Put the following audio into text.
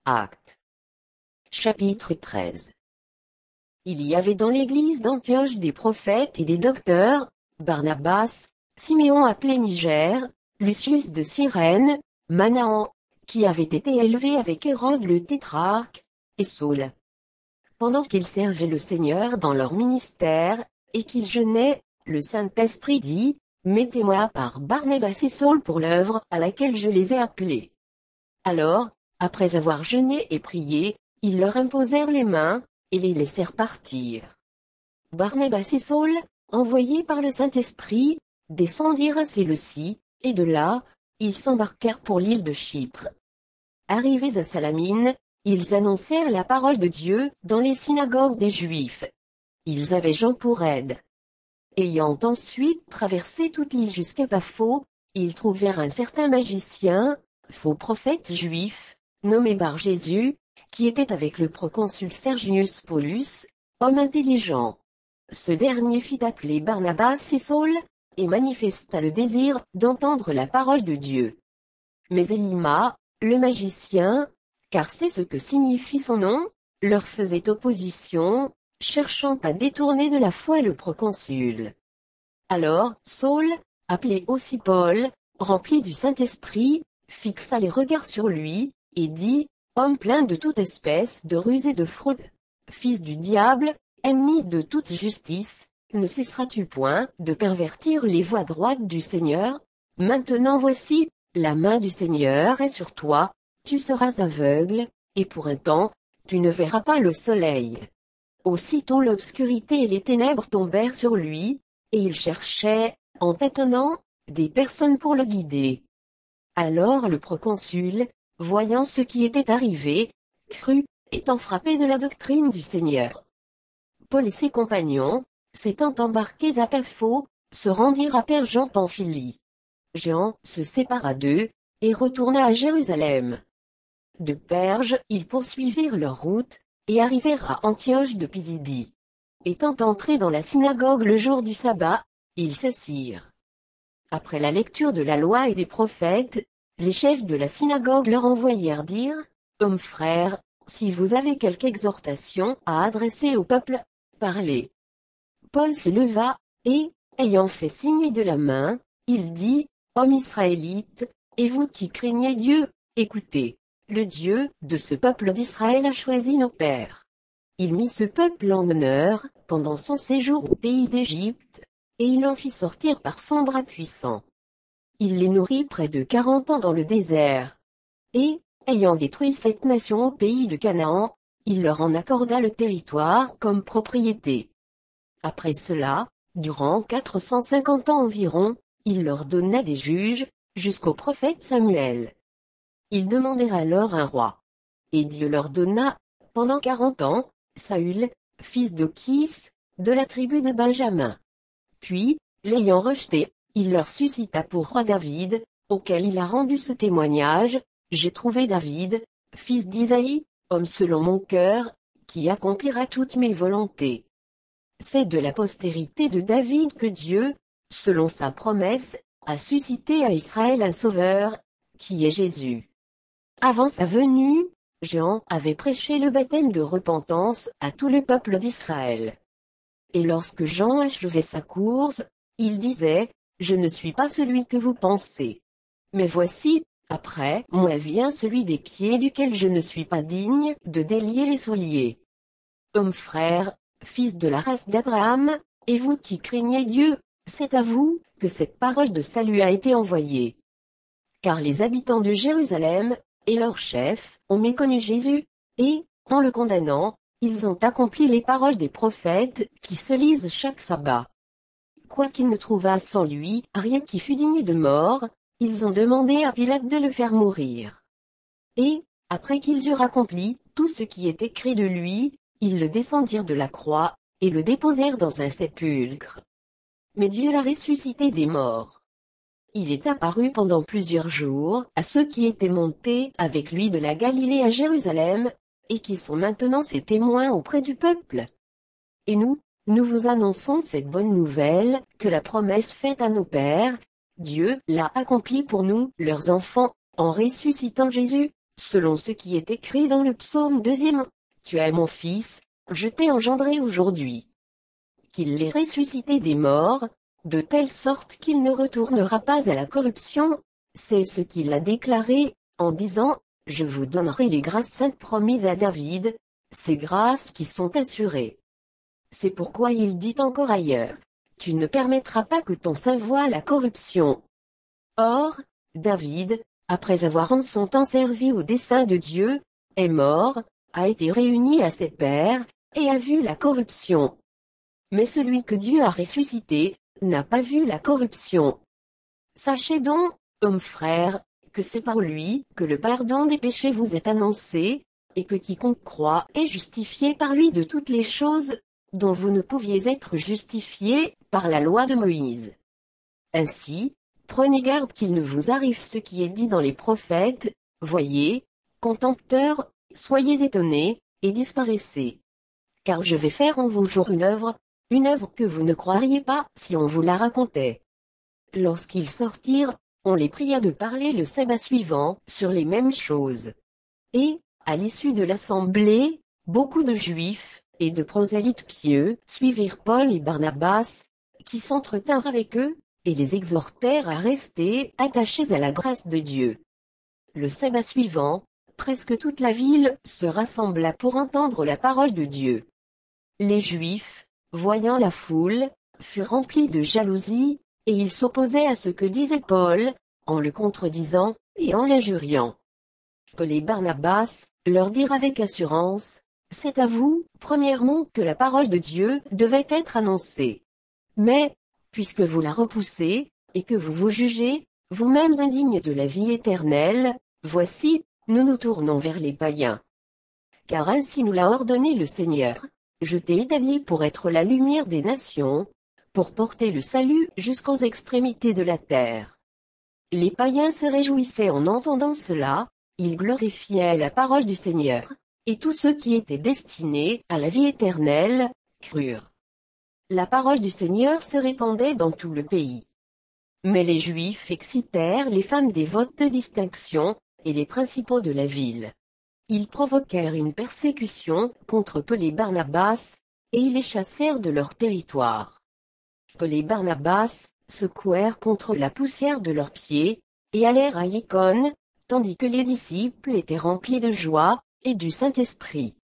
Actes. Chapitre 13. Il y avait dans l'église d'Antioche des prophètes et des docteurs, Barnabas, Siméon appelé Niger, Lucius de Cyrène, Manaen, qui avait été élevé avec Hérode le tétrarque, et Saul. Pendant qu'ils servaient le Seigneur dans leur ministère, et qu'ils jeûnaient, le Saint-Esprit dit, « Mettez-moi par Barnabas et Saul pour l'œuvre à laquelle je les ai appelés. » Alors, après avoir jeûné et prié, ils leur imposèrent les mains, et les laissèrent partir. Barnabas et Saul, envoyés par le Saint-Esprit, descendirent à Séleucie, et de là, ils s'embarquèrent pour l'île de Chypre. Arrivés à Salamine, ils annoncèrent la parole de Dieu dans les synagogues des Juifs. Ils avaient Jean pour aide. Ayant ensuite traversé toute l'île jusqu'à Paphos, ils trouvèrent un certain magicien, faux prophète juif, nommé Bar-Jésus, qui était avec le proconsul Sergius Paulus, homme intelligent. Ce dernier fit appeler Barnabas et Saul, et manifesta le désir d'entendre la parole de Dieu. Mais Élima, le magicien, car c'est ce que signifie son nom, leur faisait opposition, cherchant à détourner de la foi le proconsul. Alors, Saul, appelé aussi Paul, rempli du Saint-Esprit, fixa les regards sur lui, et dit, « Homme plein de toute espèce de ruse et de fraude, fils du diable, ennemi de toute justice, ne cesseras-tu point de pervertir les voies droites du Seigneur? Maintenant voici, la main du Seigneur est sur toi, tu seras aveugle, et pour un temps, tu ne verras pas le soleil. » Aussitôt l'obscurité et les ténèbres tombèrent sur lui, et il cherchait, en tâtonnant, des personnes pour le guider. Alors le proconsul, voyant ce qui était arrivé, crut, étant frappé de la doctrine du Seigneur. Paul et ses compagnons, s'étant embarqués à Paphos, se rendirent à Perge en Pamphylie. Jean se sépara d'eux, et retourna à Jérusalem. De Perge, ils poursuivirent leur route, et arrivèrent à Antioche de Pisidie. Étant entrés dans la synagogue le jour du sabbat, ils s'assirent. Après la lecture de la loi et des prophètes, les chefs de la synagogue leur envoyèrent dire, « Hommes frères, si vous avez quelque exhortation à adresser au peuple, parlez. » Paul se leva, et, ayant fait signe de la main, il dit, « Hommes israélites, et vous qui craignez Dieu, écoutez. Le Dieu de ce peuple d'Israël a choisi nos pères. Il mit ce peuple en honneur, pendant son séjour au pays d'Égypte, et il en fit sortir par son bras puissant. Il les nourrit près de 40 ans dans le désert. Et, ayant détruit cette nation au pays de Canaan, il leur en accorda le territoire comme propriété. Après cela, durant 450 ans environ, il leur donna des juges, jusqu'au prophète Samuel. Ils demandèrent alors un roi. Et Dieu leur donna, pendant 40 ans, Saül, fils de Kis, de la tribu de Benjamin. Puis, l'ayant rejeté, il leur suscita pour roi David, auquel il a rendu ce témoignage, « J'ai trouvé David, fils d'Isaïe, homme selon mon cœur, qui accomplira toutes mes volontés. » C'est de la postérité de David que Dieu, selon sa promesse, a suscité à Israël un sauveur, qui est Jésus. Avant sa venue, Jean avait prêché le baptême de repentance à tout le peuple d'Israël. Et lorsque Jean achevait sa course, il disait, « Je ne suis pas celui que vous pensez. Mais voici, après moi vient celui des pieds duquel je ne suis pas digne de délier les souliers. » Hommes frères, fils de la race d'Abraham, et vous qui craignez Dieu, c'est à vous que cette parole de salut a été envoyée. Car les habitants de Jérusalem, et leurs chefs, ont méconnu Jésus, et, en le condamnant, ils ont accompli les paroles des prophètes qui se lisent chaque sabbat. Quoiqu'ils ne trouvassent en lui rien qui fût digne de mort, ils ont demandé à Pilate de le faire mourir. Et, après qu'ils eurent accompli tout ce qui est écrit de lui, ils le descendirent de la croix, et le déposèrent dans un sépulcre. Mais Dieu l'a ressuscité des morts. Il est apparu pendant plusieurs jours à ceux qui étaient montés avec lui de la Galilée à Jérusalem, et qui sont maintenant ses témoins auprès du peuple. Et nous vous annonçons cette bonne nouvelle, que la promesse faite à nos pères, Dieu l'a accomplie pour nous, leurs enfants, en ressuscitant Jésus, selon ce qui est écrit dans le psaume 2. Tu es mon fils, je t'ai engendré aujourd'hui. Qu'il l'ait ressuscité des morts, de telle sorte qu'il ne retournera pas à la corruption, c'est ce qu'il a déclaré, en disant, je vous donnerai les grâces saintes promises à David, ces grâces qui sont assurées. C'est pourquoi il dit encore ailleurs, tu ne permettras pas que ton sein voie la corruption. Or, David, après avoir en son temps servi au dessein de Dieu, est mort, a été réuni à ses pairs, et a vu la corruption. Mais celui que Dieu a ressuscité, n'a pas vu la corruption. Sachez donc, hommes frères, que c'est par lui que le pardon des péchés vous est annoncé, et que quiconque croit est justifié par lui de toutes les choses, dont vous ne pouviez être justifiés, par la loi de Moïse. Ainsi, prenez garde qu'il ne vous arrive ce qui est dit dans les prophètes, voyez, contempteurs, soyez étonnés, et disparaissez. Car je vais faire en vos jours une œuvre que vous ne croiriez pas si on vous la racontait. Lorsqu'ils sortirent, on les pria de parler le sabbat suivant sur les mêmes choses. Et, à l'issue de l'assemblée, beaucoup de Juifs, et de prosélytes pieux, suivirent Paul et Barnabas, qui s'entretinrent avec eux, et les exhortèrent à rester attachés à la grâce de Dieu. Le sabbat suivant, presque toute la ville se rassembla pour entendre la parole de Dieu. Les Juifs, voyant la foule, furent remplis de jalousie, et ils s'opposaient à ce que disait Paul, en le contredisant, et en l'injuriant. Paul et Barnabas leur dirent avec assurance, c'est à vous, premièrement, que la parole de Dieu devait être annoncée. Mais, puisque vous la repoussez, et que vous vous jugez, vous-mêmes indignes de la vie éternelle, voici, nous nous tournons vers les païens. Car ainsi nous l'a ordonné le Seigneur, je t'ai établi pour être la lumière des nations, pour porter le salut jusqu'aux extrémités de la terre. Les païens se réjouissaient en entendant cela, ils glorifiaient la parole du Seigneur, et tous ceux qui étaient destinés à la vie éternelle, crurent. La parole du Seigneur se répandait dans tout le pays. Mais les Juifs excitèrent les femmes dévotes de distinction, et les principaux de la ville. Ils provoquèrent une persécution contre Paul et Barnabas, et ils les chassèrent de leur territoire. Paul et Barnabas secouèrent contre la poussière de leurs pieds, et allèrent à Icône, tandis que les disciples étaient remplis de joie, et du Saint-Esprit.